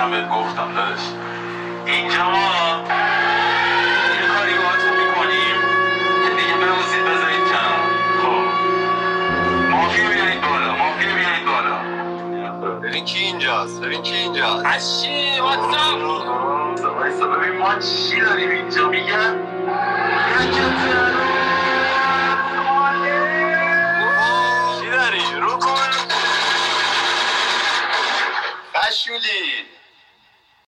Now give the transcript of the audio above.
هم بهت گفتم داداش. اینجا ما یه کاری باهاتون میکنیم که دیگه ببوسید بذارید کنار. خب مافیا بیارید بالا. ببین کی اینجاست. اشی واتساپ. وایسا ببین ما چی داریم اینجا میگن. چی داری؟ شروع کن. خشولی